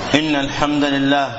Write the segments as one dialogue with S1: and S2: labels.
S1: إن الحمد لله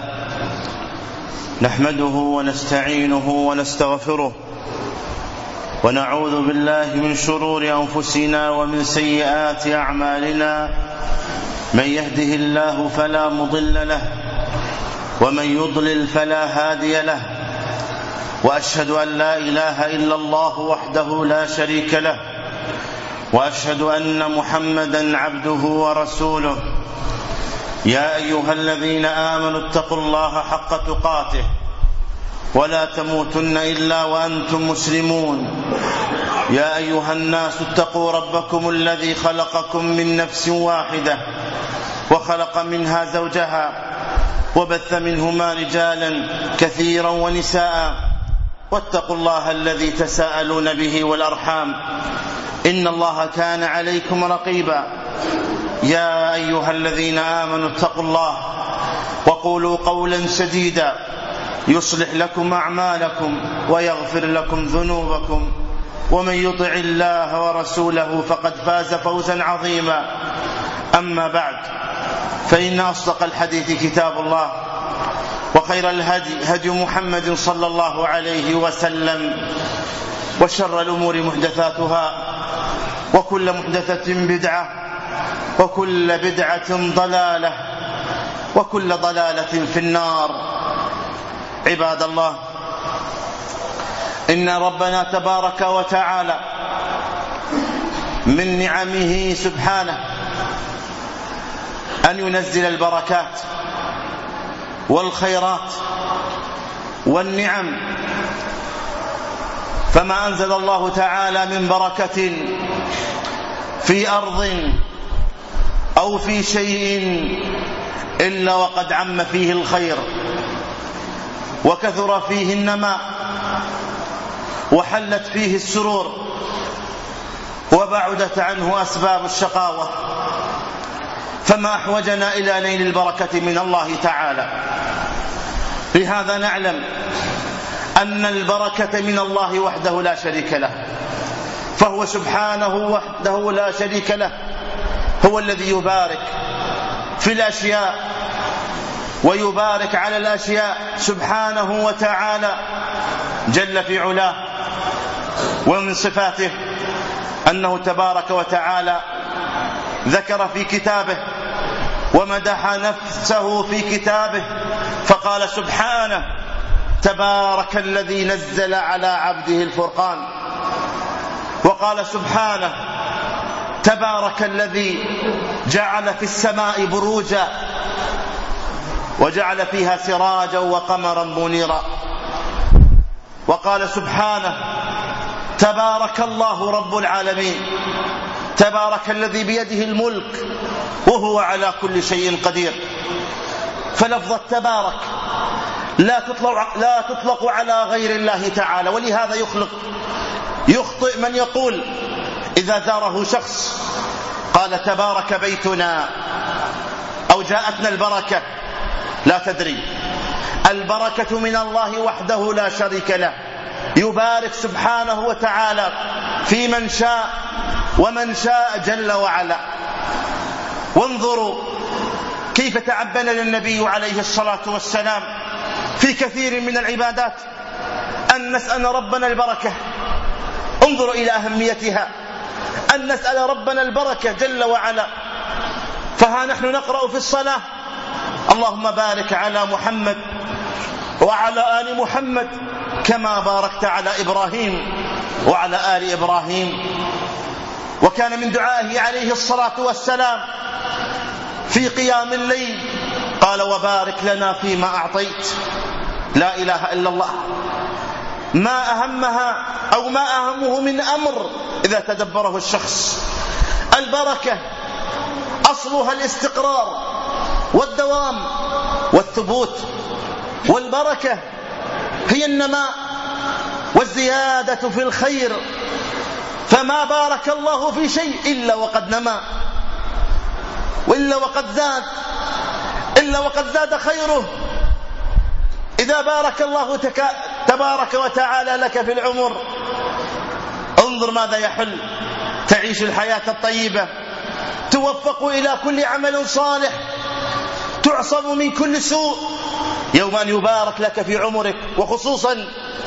S1: نحمده ونستعينه ونستغفره ونعوذ بالله من شرور أنفسنا ومن سيئات أعمالنا. من يهده الله فلا مضل له ومن يضلل فلا هادي له، وأشهد أن لا إله إلا الله وحده لا شريك له، وأشهد أن محمدا عبده ورسوله. يا أيها الذين آمنوا اتقوا الله حق تقاته ولا تموتن إلا وأنتم مسلمون. يا أيها الناس اتقوا ربكم الذي خلقكم من نفس واحدة وخلق منها زوجها وبث منهما رجالا كثيرا ونساء، واتقوا الله الذي تساءلون به والأرحام إن الله كان عليكم رقيبا. يا أيها الذين آمنوا اتقوا الله وقولوا قولا سديدا يصلح لكم أعمالكم ويغفر لكم ذنوبكم، ومن يطع الله ورسوله فقد فاز فوزا عظيما. أما بعد، فإن أصدق الحديث كتاب الله، وخير الهدي هدي محمد صلى الله عليه وسلم، وشر الأمور محدثاتها، وكل محدثة بدعة، وكل بدعة ضلالة، وكل ضلالة في النار. عباد الله، إن ربنا تبارك وتعالى من نعمه سبحانه أن ينزل البركات والخيرات والنعم. فما أنزل الله تعالى من بركة في أرض أو في شيء إلا وقد عم فيه الخير وكثر فيه النماء وحلت فيه السرور وبعدت عنه أسباب الشقاوة. فما أحوجنا إلى نيل البركة من الله تعالى. لهذا نعلم أن البركة من الله وحده لا شريك له، فهو سبحانه وحده لا شريك له، هو الذي يبارك في الأشياء ويبارك على الأشياء سبحانه وتعالى جل في علاه. ومن صفاته أنه تبارك وتعالى ذكر في كتابه ومدح نفسه في كتابه فقال سبحانه: تبارك الذي نزل على عبده الفرقان. وقال سبحانه: تبارك الذي جعل في السماء بروجا وجعل فيها سراجا وقمرا منيرا. وقال سبحانه: تبارك الله رب العالمين، تبارك الذي بيده الملك وهو على كل شيء قدير. فلفظ تبارك لا تطلق على غير الله تعالى، ولهذا يخطئ من يقول إذا زاره شخص قال تبارك بيتنا أو جاءتنا البركة. لا تدري، البركة من الله وحده لا شريك له، يبارك سبحانه وتعالى في من شاء ومن شاء جل وعلا. وانظروا كيف تعبنا للنبي عليه الصلاة والسلام في كثير من العبادات أن نسأل ربنا البركة. انظروا إلى أهميتها، أن نسأل ربنا البركة جل وعلا. فها نحن نقرأ في الصلاة: اللهم بارك على محمد وعلى آل محمد كما باركت على إبراهيم وعلى آل إبراهيم. وكان من دعائه عليه الصلاة والسلام في قيام الليل قال: وبارك لنا فيما أعطيت. لا إله إلا الله. ما أهمها أو ما أهمه من أمر إذا تدبره الشخص. البركة أصلها الاستقرار والدوام والثبوت، والبركة هي النماء والزيادة في الخير. فما بارك الله في شيء إلا وقد نما، وإلا وقد زاد، إلا وقد زاد خيره. إذا بارك الله تبارك وتعالى لك في العمر، انظر ماذا يحل. تعيش الحياة الطيبة، توفق إلى كل عمل صالح، تعصم من كل سوء، يوم أن يبارك لك في عمرك. وخصوصا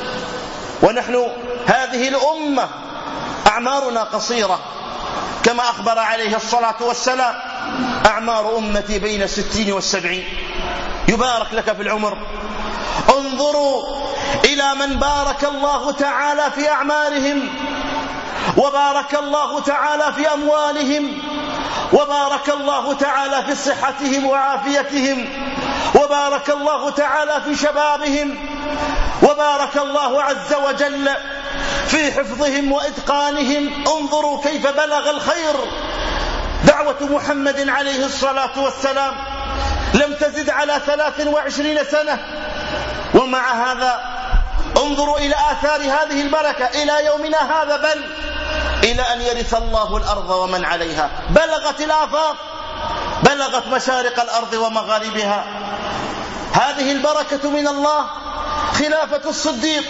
S1: ونحن هذه الأمة أعمارنا قصيرة، كما أخبر عليه الصلاة والسلام: أعمار أمتي بين 60 و70. يبارك لك في العمر. انظروا إلى من بارك الله تعالى في أعمارهم، وبارك الله تعالى في أموالهم، وبارك الله تعالى في صحتهم وعافيتهم، وبارك الله تعالى في شبابهم، وبارك الله عز وجل في حفظهم وإتقانهم. انظروا كيف بلغ الخير. دعوة محمد عليه الصلاة والسلام لم تزد على 23 سنة، ومع هذا انظروا إلى آثار هذه البركة إلى يومنا هذا، بل إلى أن يرث الله الأرض ومن عليها. بلغت الآفاق، بلغت مشارق الأرض ومغاربها. هذه البركة من الله. خلافة الصديق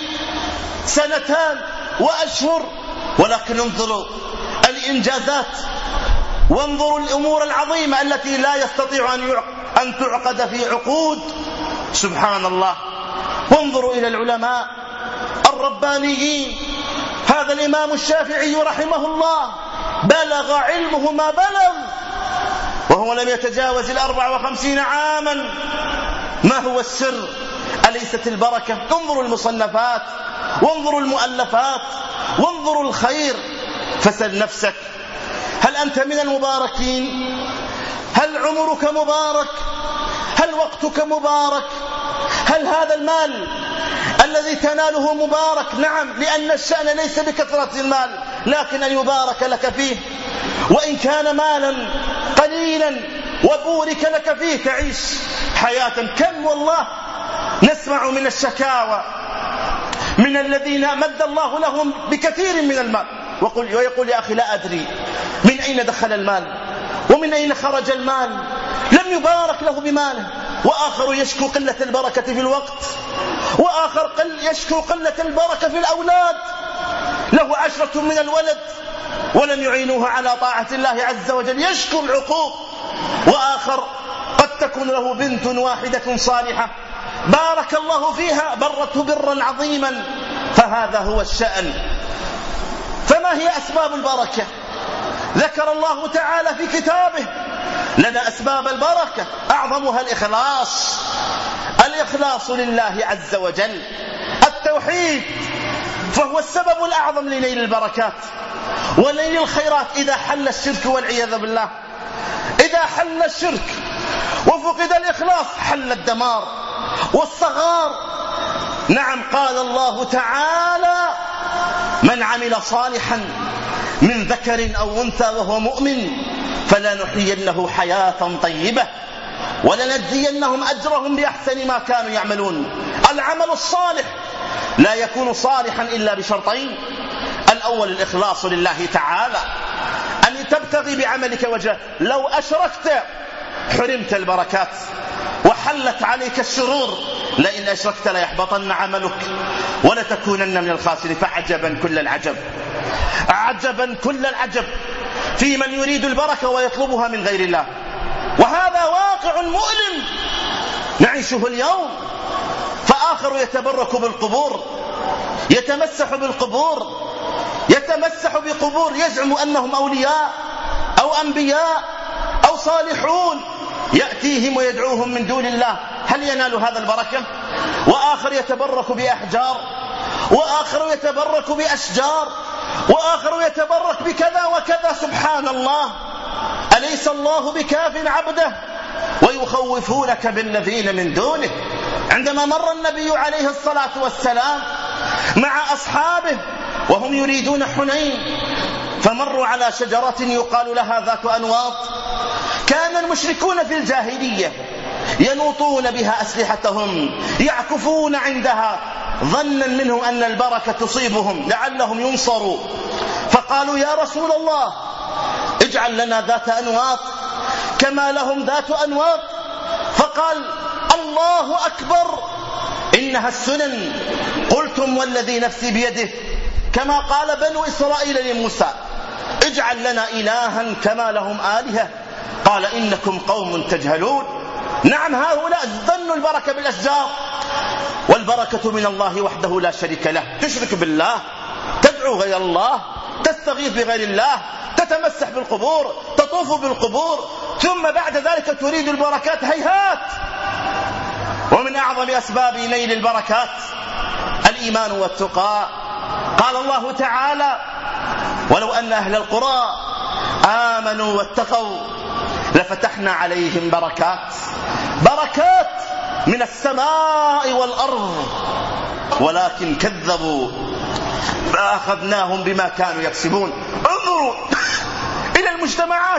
S1: 2 وأشهر، ولكن انظروا الإنجازات، وانظروا الأمور العظيمة التي لا يستطيع أن تعقد في عقود. سبحان الله. وانظروا إلى العلماء الربانيين. هذا الإمام الشافعي رحمه الله بلغ علمه ما بلغ وهو لم يتجاوز 54 عاما. ما هو السر؟ أليست البركة؟ انظروا المصنفات، وانظروا المؤلفات، وانظروا الخير. فسل نفسك: هل أنت من المباركين؟ هل عمرك مبارك؟ هل وقتك مبارك؟ هل هذا المال الذي تناله مبارك؟ نعم، لأن الشأن ليس بكثرة المال، لكن أن يبارك لك فيه. وإن كان مالا قليلا وبورك لك فيه تعيش حياة. كم والله نسمع من الشكاوى من الذين مد الله لهم بكثير من المال ويقول: يا أخي لا أدري من أين دخل المال ومن أين خرج المال، لم يبارك له بماله. وآخر يشكو قلة البركة في الوقت، وآخر يشكو قلة البركة في الأولاد، له 10 من الولد ولم يعينوه على طاعة الله عز وجل، يشكو العقوق. وآخر قد تكون له بنت واحدة صالحة بارك الله فيها، برته برا عظيما. فهذا هو الشأن. فما هي أسباب البركة؟ ذكر الله تعالى في كتابه لنا أسباب البركة، أعظمها الإخلاص. الإخلاص لله عز وجل، التوحيد، فهو السبب الأعظم لنيل البركات ونيل الخيرات. إذا حل الشرك والعياذ بالله، إذا حل الشرك وفقد الإخلاص حل الدمار والصغار. نعم، قال الله تعالى: من عمل صالحا من ذكر أو أنثى وهو مؤمن فلنحيينه حياة طيبة ولنجزينهم أجرهم بأحسن ما كانوا يعملون. العمل الصالح لا يكون صالحا إلا بشرطين: الأول الإخلاص لله تعالى، أن تبتغي بعملك وجهه. لو أشركت حرمت البركات وحلت عليك الشرور. لئن أشركت ليحبطن عملك ولتكونن من الخاسرين. فعجبا كل العجب، عجبا كل العجب في من يريد البركة ويطلبها من غير الله. وهذا واقع مؤلم نعيشه اليوم. فآخر يتبرك بالقبور، يتمسح بالقبور، يتمسح بقبور، يزعم أنهم أولياء أو أنبياء أو صالحون، يأتيهم ويدعوهم من دون الله. هل ينال هذا البركة؟ وآخر يتبرك بأحجار، وآخر يتبرك بأشجار، وآخر يتبرك بكذا وكذا. سبحان الله، أليس الله بكاف عبده؟ ويخوفونك بالذين من دونه. عندما مر النبي عليه الصلاة والسلام مع أصحابه وهم يريدون حنين، فمروا على شجرة يقال لها ذات أنواط. كان المشركون في الجاهلية ينوطون بها أسلحتهم، يعكفون عندها ظنا منهم أن البركة تصيبهم لعلهم ينصروا. فقالوا: يا رسول الله، اجعل لنا ذات أنواط كما لهم ذات أنواط. فقال: الله أكبر، إنها السنن. قلتم والذي نفسي بيده، كما قال بنو إسرائيل لموسى: اجعل لنا إلها كما لهم آلهة. قال: إنكم قوم تجهلون. نعم هؤلاء ظنوا البركة بالأشجار، والبركة من الله وحده لا شريك له. تشرك بالله، تدعو غير الله، تستغيث بغير الله، تتمسح بالقبور، تطوف بالقبور، ثم بعد ذلك تريد البركات. هيهات. ومن أعظم أسباب نيل البركات الإيمان والتقى. قال الله تعالى: ولو أن أهل القرى آمنوا واتقوا لفتحنا عليهم بركات من السماء والأرض ولكن كذبوا فأخذناهم بما كانوا يكسبون. انظروا إلى المجتمعات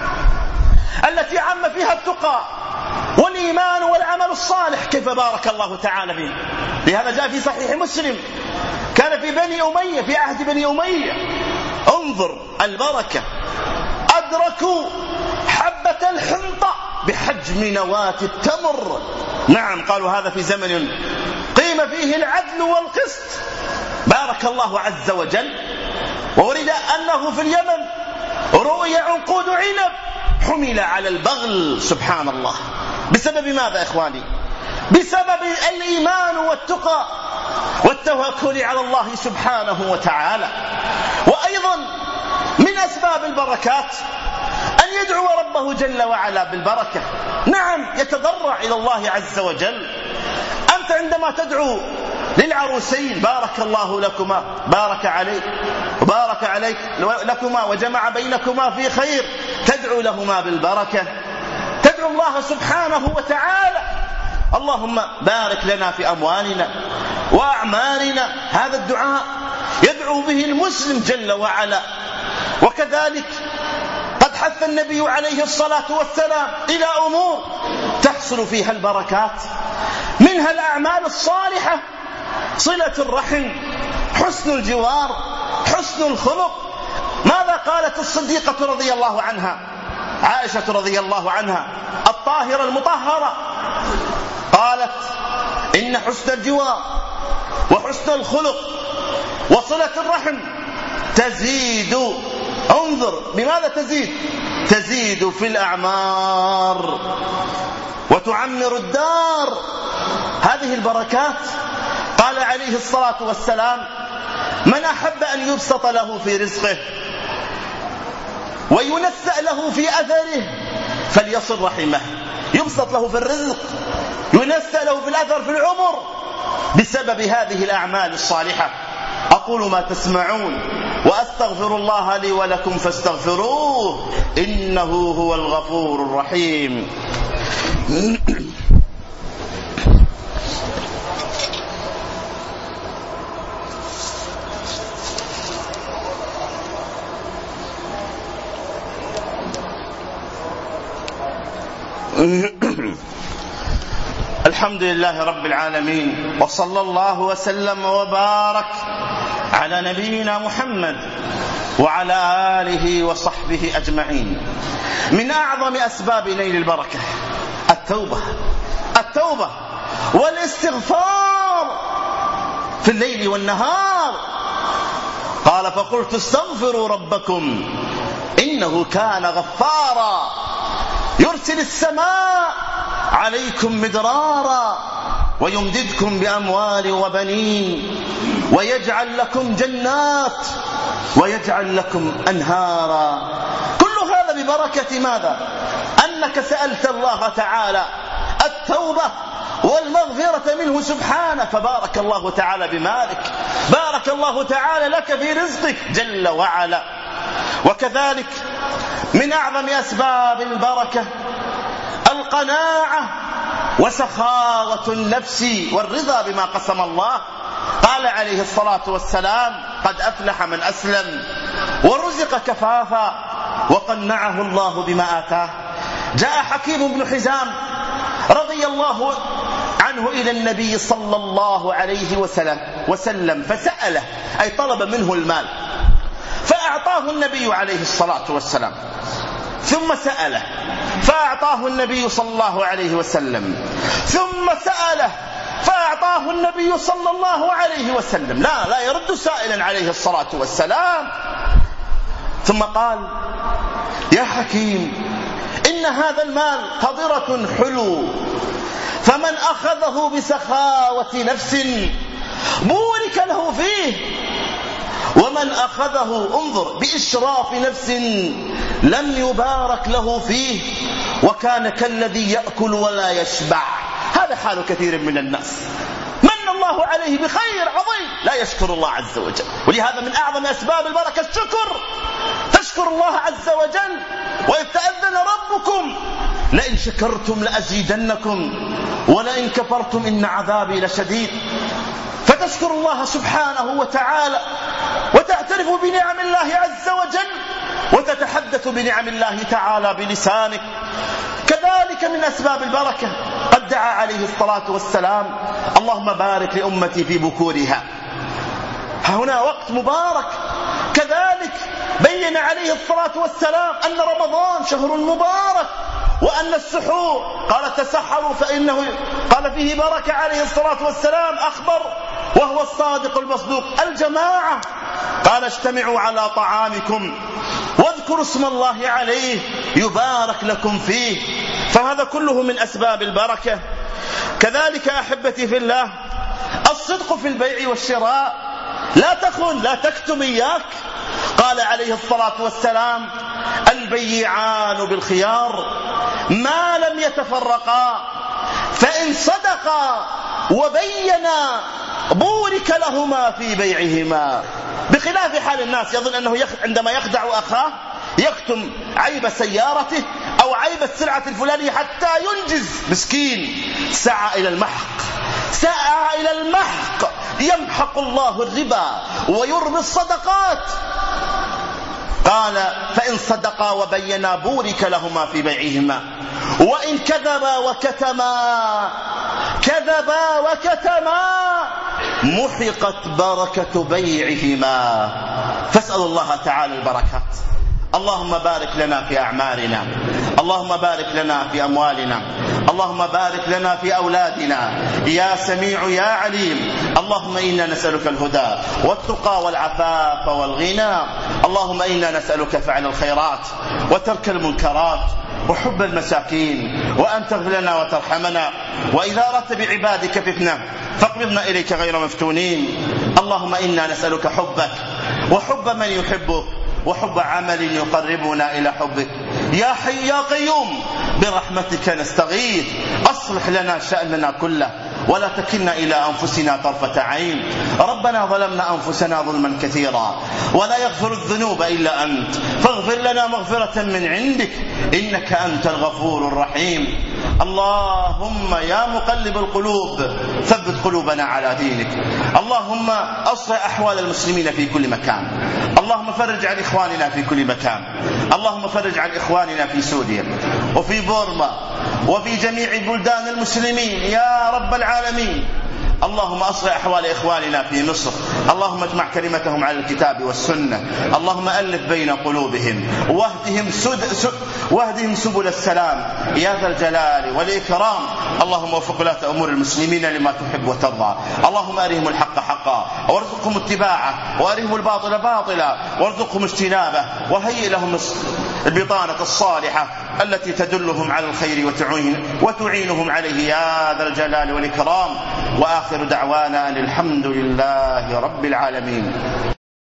S1: التي عم فيها التقى والإيمان والعمل الصالح كيف بارك الله تعالى فيه. لهذا جاء في صحيح مسلم: كان في بني أمية، في عهد بني أمية، انظر البركة، أدركوا حبة الحنطة بحجم نواة التمر. نعم، قالوا هذا في زمن قيم فيه العدل والقسط. بارك الله عز وجل. وورد أنه في اليمن رؤي عنقود عنب حمل على البغل. سبحان الله. بسبب ماذا إخواني؟ بسبب الإيمان والتقى والتوكل على الله سبحانه وتعالى. وأيضا من أسباب البركات أن يدعو ربه جل وعلا بالبركة. نعم، يتضرع إلى الله عز وجل. أنت عندما تدعو للعروسين: بارك الله لكما، بارك عليك وبارك عليك لكما وجمع بينكما في خير، تدعو لهما بالبركة، تدعو الله سبحانه وتعالى: اللهم بارك لنا في أموالنا وأعمالنا. هذا الدعاء يدعو به المسلم جل وعلا. وكذلك قد حث النبي عليه الصلاة والسلام إلى أمور تحصل فيها البركات، منها الأعمال الصالحة، صلة الرحم، حسن الجوار، حسن الخلق. ماذا قالت الصديقة رضي الله عنها، عائشة رضي الله عنها الطاهرة المطهرة؟ قالت: إن حسن الجوار وحسن الخلق وصلة الرحم تزيد. انظر بماذا تزيد؟ تزيد في الأعمار وتعمر الدار. هذه البركات. قال عليه الصلاة والسلام: من أحب أن يبسط له في رزقه وينسأ له في أثره فليصل رحمه. يبسط له في الرزق، ينسأ له في الأثر في العمر بسبب هذه الأعمال الصالحة. أقول ما تسمعون وأستغفر الله لي ولكم فاستغفروه إنه هو الغفور الرحيم. الحمد لله رب العالمين، وصلى الله وسلم وبارك على نبينا محمد وعلى آله وصحبه أجمعين. من أعظم أسباب نيل البركة التوبة والاستغفار في الليل والنهار. قال: فقلت استغفروا ربكم إنه كان غفارا يرسل السماء عليكم مدرارا ويمددكم بأموال وبنين ويجعل لكم جنات ويجعل لكم أنهارا. كل هذا ببركة ماذا؟ أنك سألت الله تعالى التوبة والمغفرة منه سبحانه، فبارك الله تعالى بمالك، بارك الله تعالى لك في رزقك جل وعلا. وكذلك من أعظم أسباب البركة القناعة وسخاوة النفس والرضا بما قسم الله. قال عليه الصلاة والسلام: قد أفلح من أسلم ورزق كفافا وقنعه الله بما آتاه. جاء حكيم بن حزام رضي الله عنه إلى النبي صلى الله عليه وسلم فسأله، أي طلب منه المال، فأعطاه النبي عليه الصلاة والسلام، ثم سأله فأعطاه النبي صلى الله عليه وسلم، ثم سأله فأعطاه النبي صلى الله عليه وسلم. لا يرد سائلا عليه الصلاة والسلام. ثم قال: يا حكيم، إن هذا المال قدرة حلو، فمن أخذه بسخاوة نفس بورك له فيه، ومن أخذه انظر بإشراف نفس لم يبارك له فيه، وكان كالذي يأكل ولا يشبع. هذا حال كثير من الناس، من الله عليه بخير عظيم لا يشكر الله عز وجل. ولهذا من أعظم أسباب البركة الشكر، تشكر الله عز وجل. وإذ تأذن ربكم لئن شكرتم لأزيدنكم ولئن كفرتم إن عذابي لشديد. فتشكر الله سبحانه وتعالى وتعترف بنعم الله عز وجل وتتحدث بنعم الله تعالى بلسانك. كذلك من أسباب البركة قد دعا عليه الصلاة والسلام اللهم بارك لأمتي في بكورها، هنا وقت مبارك. كذلك بين عليه الصلاة والسلام أن رمضان شهر مبارك، وأن السحور قال تسحروا فإنه قال فيه بركة عليه الصلاة والسلام، أخبر وهو الصادق المصدوق الجماعة، قال اجتمعوا على طعامكم واذكروا اسم الله عليه يبارك لكم فيه. فهذا كله من أسباب البركة. كذلك أحبتي في الله الصدق في البيع والشراء، لا تخن لا تكتم إياك. قال عليه الصلاة والسلام البيعان بالخيار ما لم يتفرقا، فإن صدقا وبينا بورك لهما في بيعهما. بخلاف حال الناس يظن أنه عندما يخدع أخاه يكتم عيب سيارته أو عيب السلعة الفلانية حتى ينجز. مسكين سعى إلى المحق، سعى إلى المحق. يمحق الله الربا ويربي الصدقات. قال فإن صدقا وبينا بورك لهما في بيعهما، وإن كذبا وكتما محقت بركة بيعهما. فاسأل الله تعالى البركات. اللهم بارك لنا في أعمارنا، اللهم بارك لنا في أموالنا، اللهم بارك لنا في أولادنا يا سميع يا عليم. اللهم إنا نسألك الهدى والتقى والعفاف والغنى. اللهم إنا نسألك فعل الخيرات وترك المنكرات وحب المساكين، وأن تغفر لنا وترحمنا، وإذا أردت بعبادك فتنة فاقبضنا إليك غير مفتونين. اللهم إنا نسألك حبك وحب من يحبك وحب عمل يقربنا إلى حبك. يا حي يا قيوم برحمتك نستغيث، أصلح لنا شأننا كله ولا تكلنا إلى أنفسنا طرفة عين. ربنا ظلمنا أنفسنا ظلما كثيرا ولا يغفر الذنوب إلا أنت، فاغفر لنا مغفرة من عندك إنك أنت الغفور الرحيم. اللهم يا مقلب القلوب ثبت قلوبنا على دينك. اللهم أصلح أحوال المسلمين في كل مكان. اللهم فرج عن إخواننا في كل مكان. اللهم فرج عن إخواننا في سوريا وفي بورما وفي جميع بلدان المسلمين يا رب العالمين. اللهم أصلح أحوال إخواننا في مصر. اللهم اجمع كلمتهم على الكتاب والسنة. اللهم ألف بين قلوبهم واهدهم سبل السلام يا ذا الجلال والإكرام. اللهم وفق ولاة أمور المسلمين لما تحب وترضى. اللهم أرهم الحق حقا وارزقهم اتباعه، وأرهم الباطل باطلا وارزقهم اجتنابه، وهيئ لهم البطانة الصالحة التي تدلهم على الخير وتعينهم عليه يا ذا الجلال والإكرام. وآخر دعوانا أن الحمد لله رب العالمين.